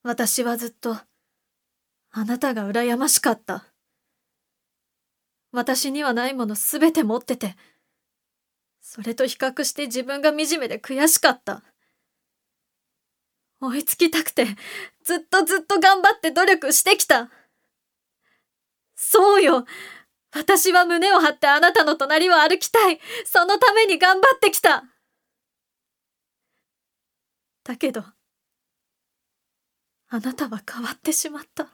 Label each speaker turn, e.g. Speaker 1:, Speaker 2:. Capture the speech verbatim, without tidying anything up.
Speaker 1: 私はずっと、あなたが羨ましかった。私にはないものすべて持ってて、それと比較して自分が惨めで悔しかった。追いつきたくて、ずっとずっと頑張って努力してきた。そうよ。私は胸を張ってあなたの隣を歩きたい。そのために頑張ってきた。だけど、あなたは変わってしまった。